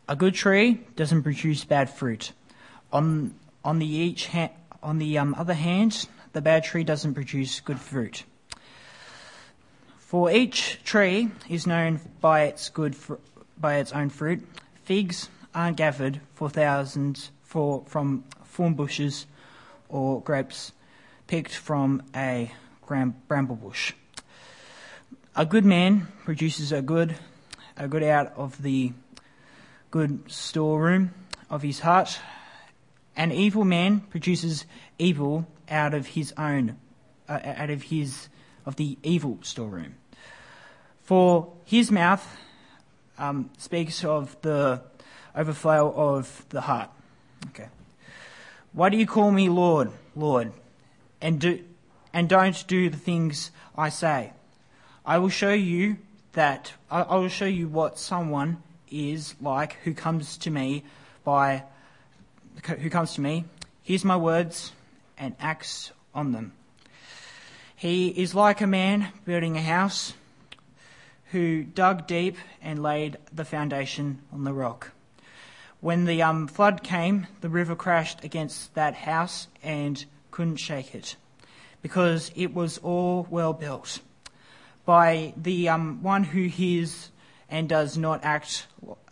A good tree doesn't produce bad fruit. On the other hand, the bad tree doesn't produce good fruit. For each tree is known by its own fruit. Figs aren't gathered from thorn bushes, or grapes picked from a bramble bush. A good man produces a good out of the good storeroom of his heart. An evil man produces evil out of the evil storeroom. For his mouth speaks of the overflow of the heart. Okay. Why do you call me Lord, Lord, and don't do the things I say? I will show you what someone is like who comes to me. Hears my words and acts on them. He is like a man building a house who dug deep and laid the foundation on the rock. When the flood came, the river crashed against that house and couldn't shake it, because it was all well built. By the one who hears and does not act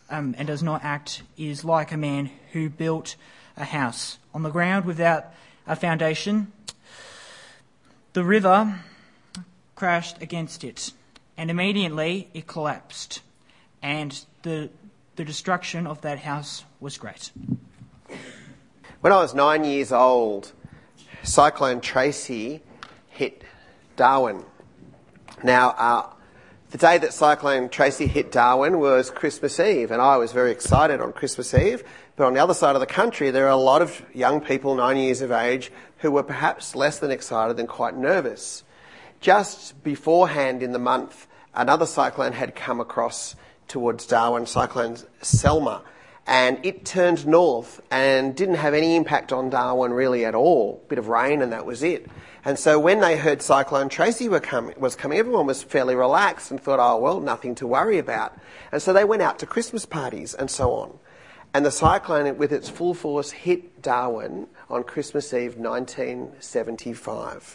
is like a man who built a house on the ground without a foundation. The river crashed against it, and immediately it collapsed, and the destruction of that house was great. When I was 9 years old, Cyclone Tracy hit Darwin. Now, the day that Cyclone Tracy hit Darwin was Christmas Eve, and I was very excited on Christmas Eve. But on the other side of the country, there are a lot of young people, 9 years of age, who were perhaps less than excited and quite nervous. Just beforehand in the month, another cyclone had come across towards Darwin, Cyclone Selma, and it turned north and didn't have any impact on Darwin really at all. Bit of rain and that was it. And so when they heard Cyclone Tracy was coming, everyone was fairly relaxed and thought, oh, well, nothing to worry about. And so they went out to Christmas parties and so on. And the cyclone, with its full force, hit Darwin on Christmas Eve 1975.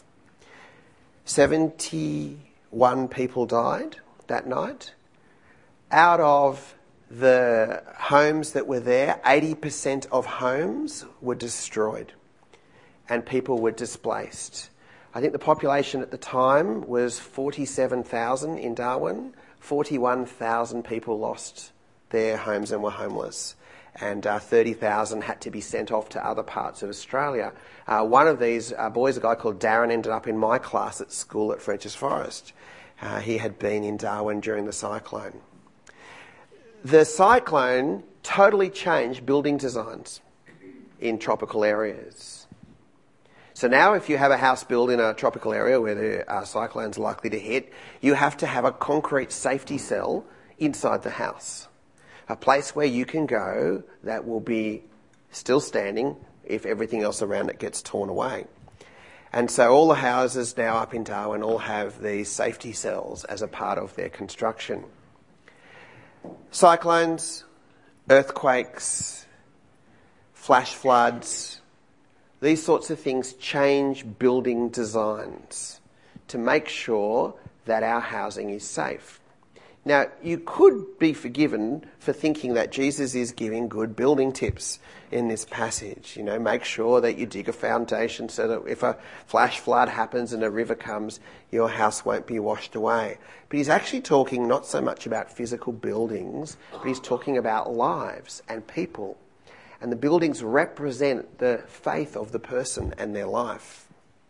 71 people died that night. Out of the homes that were there, 80% of homes were destroyed and people were displaced. I think the population at the time was 47,000 in Darwin. 41,000 people lost their homes and were homeless. And 30,000 had to be sent off to other parts of Australia. One of these boys, a guy called Darren, ended up in my class at school at Frenchs Forest. He had been in Darwin during the cyclone. The cyclone totally changed building designs in tropical areas. So now if you have a house built in a tropical area where there are cyclones likely to hit, you have to have a concrete safety cell inside the house. A place where you can go that will be still standing if everything else around it gets torn away. And so all the houses now up in Darwin all have these safety cells as a part of their construction. Cyclones, earthquakes, flash floods, these sorts of things change building designs to make sure that our housing is safe. Now, you could be forgiven for thinking that Jesus is giving good building tips in this passage. You know, make sure that you dig a foundation so that if a flash flood happens and a river comes, your house won't be washed away. But he's actually talking not so much about physical buildings, but he's talking about lives and people. And the buildings represent the faith of the person and their life.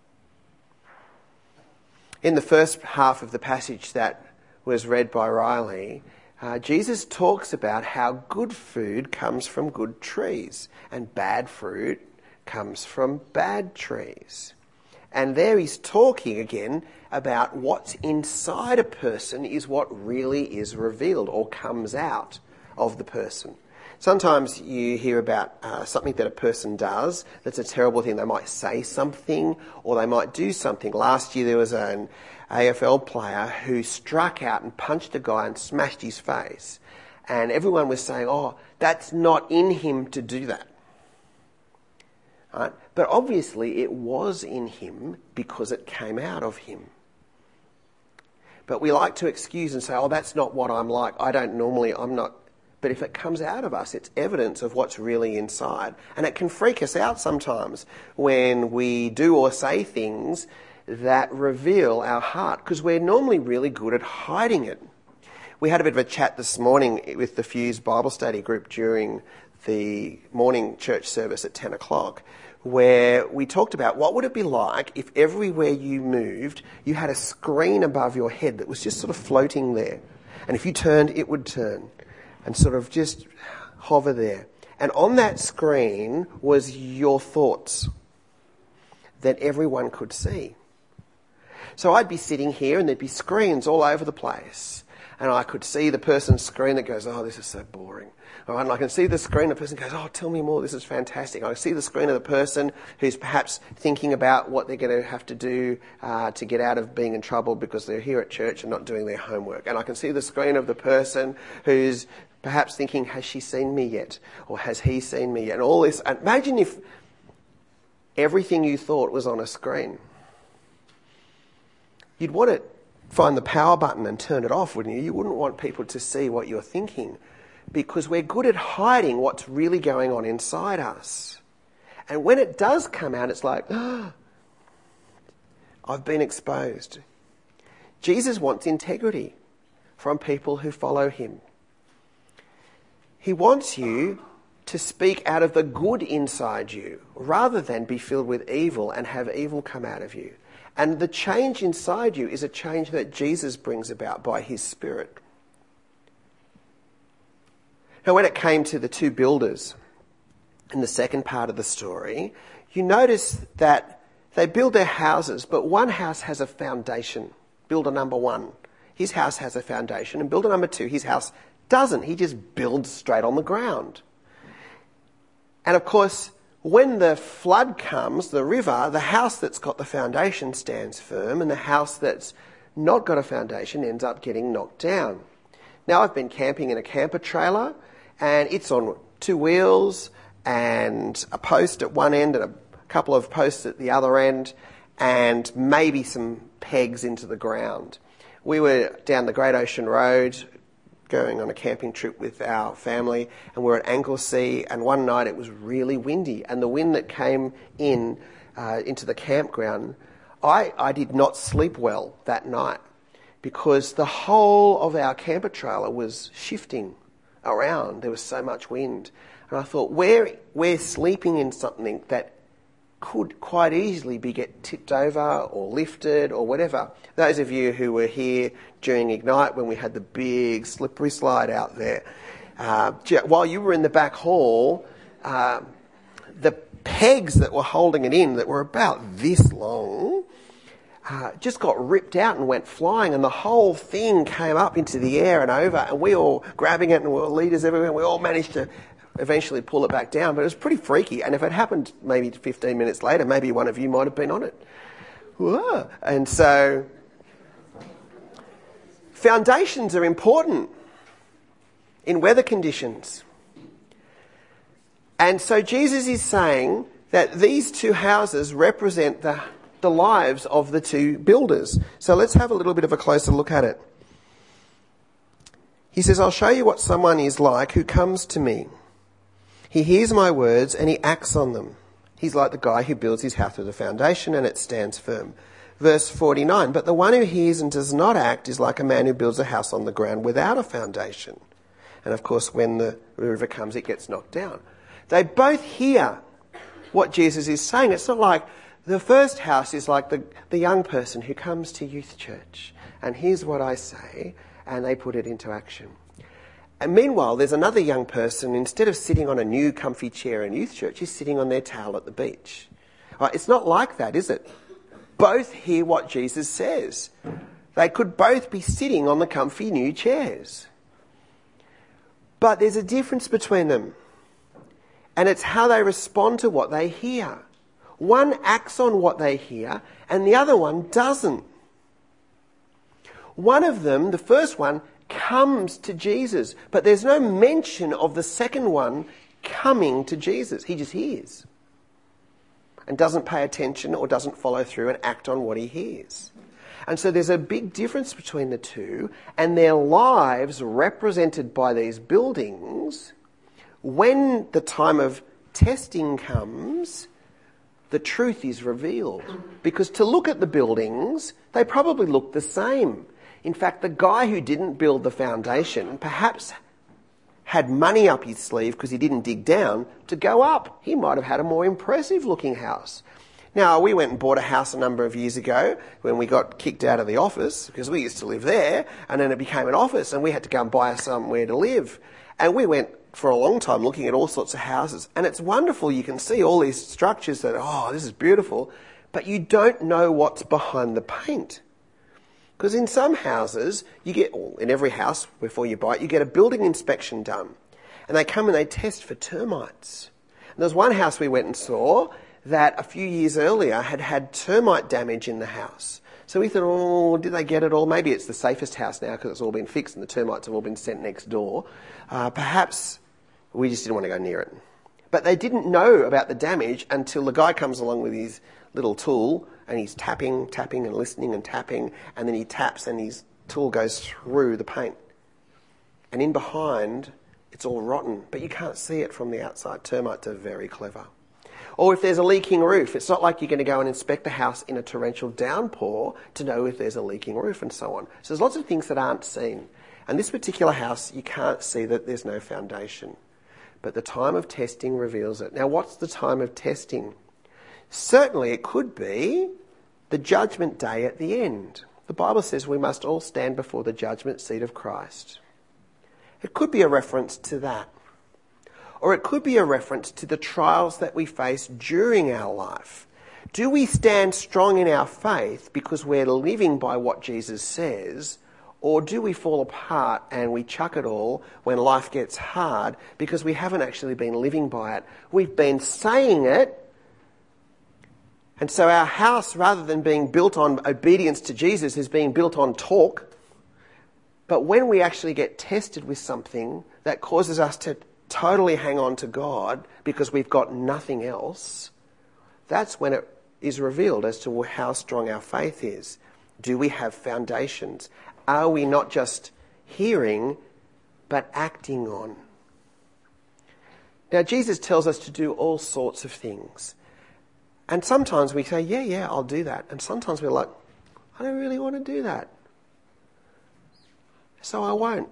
In the first half of the passage that was read by Riley, Jesus talks about how good food comes from good trees and bad fruit comes from bad trees. And there he's talking again about what's inside a person is what really is revealed or comes out of the person. Sometimes you hear about something that a person does that's a terrible thing. They might say something or they might do something. Last year there was an AFL player who struck out and punched a guy and smashed his face. And everyone was saying, oh, that's not in him to do that. Right? But obviously it was in him because it came out of him. But we like to excuse and say, oh, that's not what I'm like. I'm not. But if it comes out of us, it's evidence of what's really inside. And it can freak us out sometimes when we do or say things that reveal our heart, because we're normally really good at hiding it. We had a bit of a chat this morning with the Fuse Bible Study group during the morning church service at 10 o'clock, where we talked about what would it be like if everywhere you moved, you had a screen above your head that was just sort of floating there. And if you turned, it would turn and sort of just hover there. And on that screen was your thoughts that everyone could see. So I'd be sitting here and there'd be screens all over the place. And I could see the person's screen that goes, oh, this is so boring. All right, and I can see the screen of the person goes, oh, tell me more, this is fantastic. I can see the screen of the person who's perhaps thinking about what they're going to have to do to get out of being in trouble because they're here at church and not doing their homework. And I can see the screen of the person who's perhaps thinking, has she seen me yet? Or has he seen me yet? And all this. And imagine if everything you thought was on a screen. You'd want to find the power button and turn it off, wouldn't you? You wouldn't want people to see what you're thinking, because we're good at hiding what's really going on inside us. And when it does come out, it's like, oh, I've been exposed. Jesus wants integrity from people who follow him. He wants you to speak out of the good inside you rather than be filled with evil and have evil come out of you. And the change inside you is a change that Jesus brings about by his Spirit. Now, when it came to the two builders in the second part of the story, you notice that they build their houses, but one house has a foundation. Builder number one, his house has a foundation, and builder number two, his house doesn't. He just builds straight on the ground. And of course, when the flood comes, the river, the house that's got the foundation stands firm, and the house that's not got a foundation ends up getting knocked down. Now, I've been camping in a camper trailer, and it's on two wheels and a post at one end and a couple of posts at the other end, and maybe some pegs into the ground. We were down the Great Ocean Road going on a camping trip with our family, and we're at Anglesea, and one night it was really windy, and the wind that came in into the campground, I did not sleep well that night because the whole of our camper trailer was shifting around. There was so much wind. And I thought, we're sleeping in something that could quite easily get tipped over or lifted or whatever. Those of you who were here during Ignite when we had the big slippery slide out there, while you were in the back hall, the pegs that were holding it in, that were about this long, just got ripped out and went flying, and the whole thing came up into the air and over, and we all grabbing it, and we were leaders everywhere, and we all managed to eventually pull it back down. But it was pretty freaky, and if it happened maybe 15 minutes later, maybe one of you might have been on it. Whoa. And so foundations are important in weather conditions. And so Jesus is saying that these two houses represent the lives of the two builders. So let's have a little bit of a closer look at it. He says, I'll show you what someone is like who comes to me. He hears my words and he acts on them. He's like the guy who builds his house with a foundation and it stands firm. Verse 49, but the one who hears and does not act is like a man who builds a house on the ground without a foundation. And of course, when the river comes, it gets knocked down. They both hear what Jesus is saying. It's not like the first house is like the young person who comes to youth church and here's what I say, and they put it into action. And meanwhile, there's another young person, instead of sitting on a new comfy chair in youth church, he's sitting on their towel at the beach. Right, it's not like that, is it? Both hear what Jesus says. They could both be sitting on the comfy new chairs. But there's a difference between them. And it's how they respond to what they hear. One acts on what they hear, and the other one doesn't. One of them, the first one, comes to Jesus, but there's no mention of the second one coming to Jesus. He just hears and doesn't pay attention or doesn't follow through and act on what he hears. And so there's a big difference between the two, and their lives represented by these buildings. When the time of testing comes, the truth is revealed. Because to look at the buildings, they probably look the same. In fact, the guy who didn't build the foundation perhaps had money up his sleeve because he didn't dig down to go up. He might have had a more impressive looking house. Now, we went and bought a house a number of years ago when we got kicked out of the office because we used to live there, and then it became an office and we had to go and buy somewhere to live. And we went for a long time looking at all sorts of houses, and it's wonderful. You can see all these structures that, oh, this is beautiful, but you don't know what's behind the paint. Because in some houses, you get, in every house before you buy it, you get a building inspection done. And they come and they test for termites. And there's one house we went and saw that a few years earlier had had termite damage in the house. So we thought, oh, did they get it all? Maybe it's the safest house now because it's all been fixed and the termites have all been sent next door. Perhaps we just didn't want to go near it. But they didn't know about the damage until the guy comes along with his little tool and he's tapping and listening and tapping, and then he taps and his tool goes through the paint. And in behind, it's all rotten, but you can't see it from the outside. Termites are very clever. Or if there's a leaking roof, it's not like you're going to go and inspect the house in a torrential downpour to know if there's a leaking roof and so on. So there's lots of things that aren't seen. And this particular house, you can't see that there's no foundation. But the time of testing reveals it. Now, what's the time of testing? Certainly it could be the judgment day at the end. The Bible says we must all stand before the judgment seat of Christ. It could be a reference to that. Or it could be a reference to the trials that we face during our life. Do we stand strong in our faith because we're living by what Jesus says? Or do we fall apart and we chuck it all when life gets hard because we haven't actually been living by it? We've been saying it. And so our house, rather than being built on obedience to Jesus, is being built on talk. But when we actually get tested with something that causes us to totally hang on to God because we've got nothing else, that's when it is revealed as to how strong our faith is. Do we have foundations? Are we not just hearing, but acting on? Now, Jesus tells us to do all sorts of things. And sometimes we say, yeah, I'll do that. And sometimes we're like, I don't really want to do that, so I won't.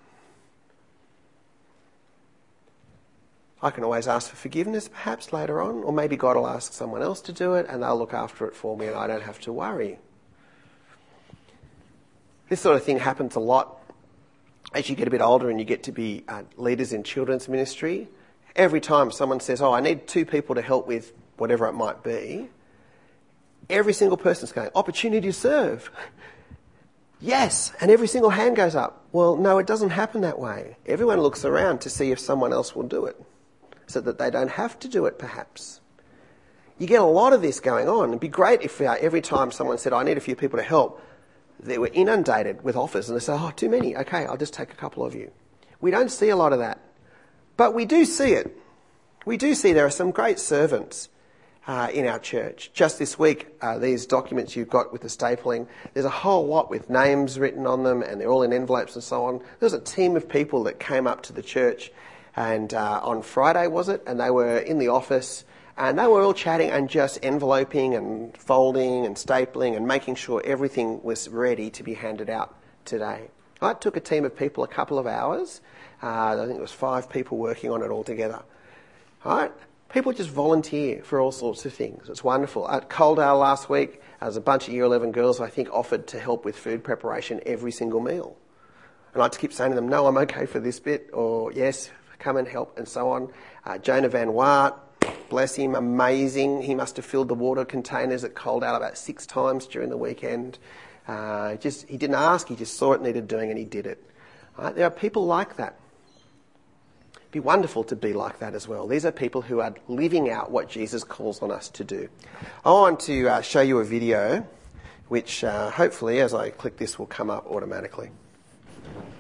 I can always ask for forgiveness perhaps later on, or maybe God will ask someone else to do it and they'll look after it for me and I don't have to worry. This sort of thing happens a lot as you get a bit older and you get to be leaders in children's ministry. Every time someone says, I need 2 people to help with whatever it might be, every single person's going, opportunity to serve. Yes, and every single hand goes up. Well, no, it doesn't happen that way. Everyone looks around to see if someone else will do it, so that they don't have to do it, perhaps. You get a lot of this going on. It'd be great if every time someone said, I need a few people to help, they were inundated with offers and they say, too many. Okay, I'll just take a couple of you. We don't see a lot of that. But we do see it. We do see there are some great servants in our church. Just this week, these documents you've got with the stapling, there's a whole lot with names written on them and they're all in envelopes and so on. There's a team of people that came up to the church and on Friday, was it? And they were in the office and they were all chatting and just enveloping and folding and stapling and making sure everything was ready to be handed out today. It took a team of people a couple of hours. I think it was 5 people working on it all together. Right? People just volunteer for all sorts of things. It's wonderful. At Coaldale last week, there was a bunch of Year 11 girls, I think, offered to help with food preparation every single meal. And I just keep saying to them, no, I'm okay for this bit, or yes, come and help, and so on. Jonah Van Wart, bless him, amazing. He must have filled the water containers at Coaldale about 6 times during the weekend. He didn't ask, he just saw it needed doing and he did it. Right? There are people like that. It'd be wonderful to be like that as well. These are people who are living out what Jesus calls on us to do. I want to show you a video which hopefully as I click this will come up automatically.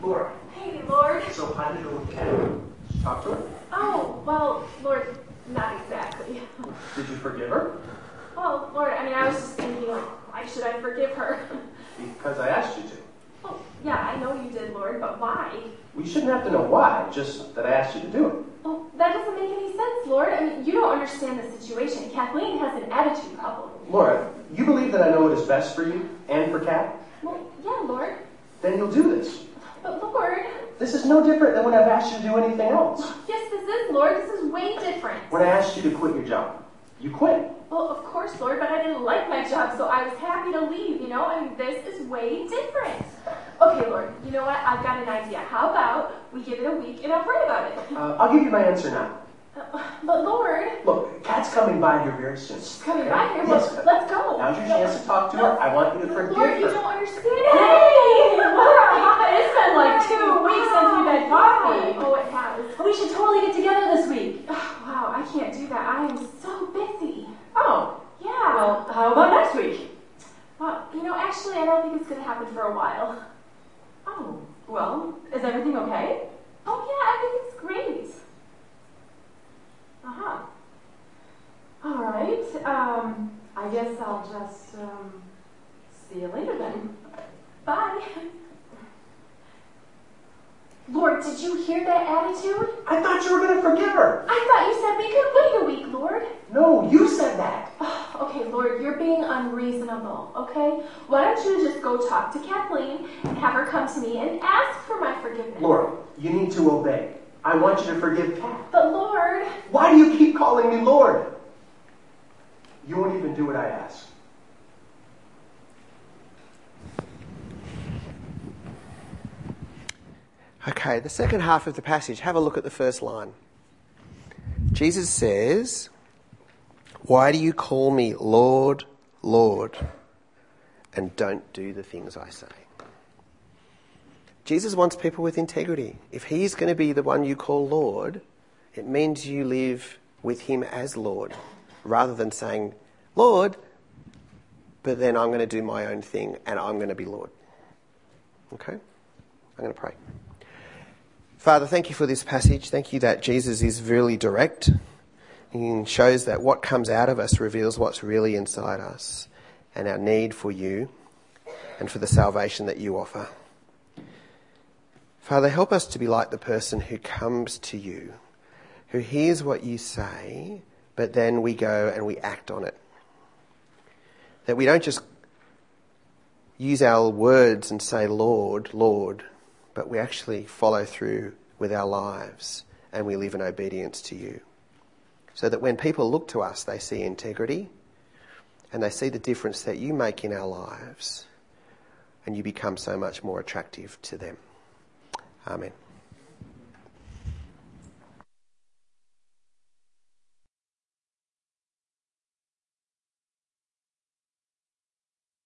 Laura. Hey, Lord. So how did it go with Kat? Did you talk to her? Oh, well, Lord, not exactly. Did you forgive her? Well, Lord, I was just thinking, why should I forgive her? Because I asked you to. Oh, yeah, I know you did, Lord, but why? We shouldn't have to know why, just that I asked you to do it. Oh, that doesn't make any sense, Lord. You don't understand the situation. Kathleen has an attitude problem. Laura, you believe that I know what is best for you and for Kat? Well, yeah, Lord. Then you'll do this. But, Lord... This is no different than when I've asked you to do anything else. Yes, this is, Lord. This is way different. When I asked you to quit your job, you quit. Well, of course, Lord, but I didn't like my job, so I was happy to leave, this is way different. Okay, Lord, you know what? I've got an idea. How about we give it a week and I'll pray about it? I'll give you my answer now. But, Lord... Look, Kat's coming by here very soon. She's coming by here? Yes. Well, let's go. Now's your chance to talk to her. I want you to forgive Lord, her. you don't understand. Hey, Laura, it's been like 2 weeks since we've had coffee. Oh, it has. We should totally get together this week. Oh, wow, I can't do that. I am so busy. Oh, Yeah. well, how about next week? Well, actually, I don't think it's going to happen for a while. Oh, well, is everything okay? Oh, yeah, everything's great. Uh-huh. All right, I guess I'll just, see you later then. Bye. Lord, did you hear that attitude? I thought you were going to forgive her. I thought you said we could wait a week, Lord. No, you said that. Okay, Lord, you're being unreasonable, okay? Why don't you just go talk to Kathleen and have her come to me and ask for my forgiveness? Laura, you need to obey. I want you to forgive Kat. But Lord... Why do you keep calling me Lord? You won't even do what I ask. Okay, the second half of the passage, have a look at the first line. Jesus says, "Why do you call me Lord, Lord, and don't do the things I say?" Jesus wants people with integrity. If he's going to be the one you call Lord, it means you live with him as Lord, rather than saying, Lord, but then I'm going to do my own thing and I'm going to be Lord. Okay? I'm going to pray. Father, thank you for this passage. Thank you that Jesus is really direct and shows that what comes out of us reveals what's really inside us and our need for you and for the salvation that you offer. Father, help us to be like the person who comes to you, who hears what you say, but then we go and we act on it. That we don't just use our words and say, Lord, Lord, but we actually follow through with our lives and we live in obedience to you. So that when people look to us, they see integrity and they see the difference that you make in our lives and you become so much more attractive to them. Amen.